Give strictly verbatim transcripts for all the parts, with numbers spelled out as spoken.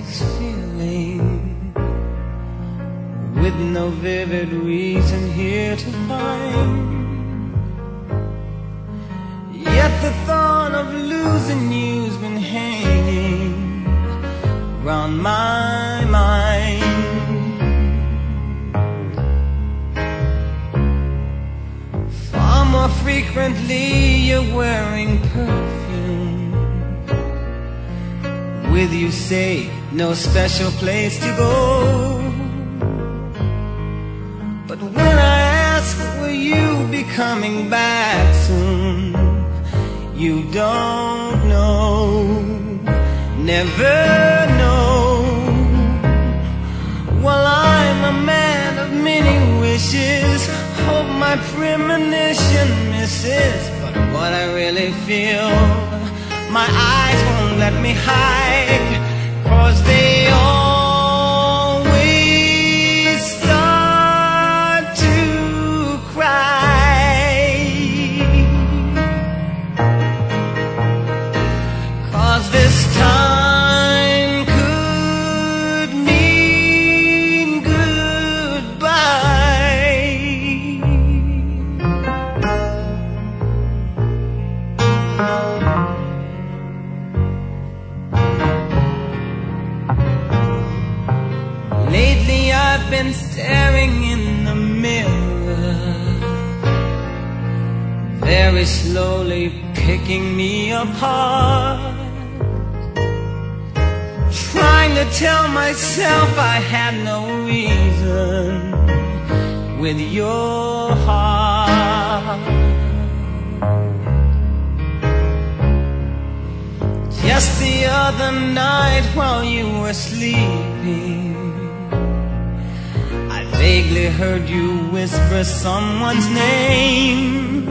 this feeling with no vivid reason here to find. Yet the thought of losing you's been hanging round my mind. Far more frequently you're wearing perfume. With you say no special place to go. But when I ask will you be coming back soon, you don't know, never know. Well, I'm a man of many wishes, hope my premonition misses. But what I really feel, my eyes won't let me hide, 'cause they always start to cry. 'Cause this time could mean goodbye. Lately I've been staring in the mirror, very slowly picking me apart, trying to tell myself I had no reason with your heart. Just the other night while you were sleeping, I vaguely heard you whisper someone's name.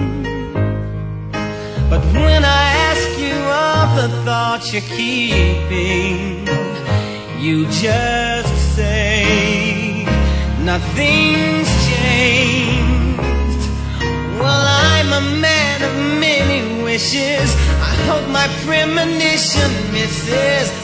But when I ask you of the thoughts you're keeping, you just say nothing's changed. Well, I'm a man of many wishes, I hope my premonition misses.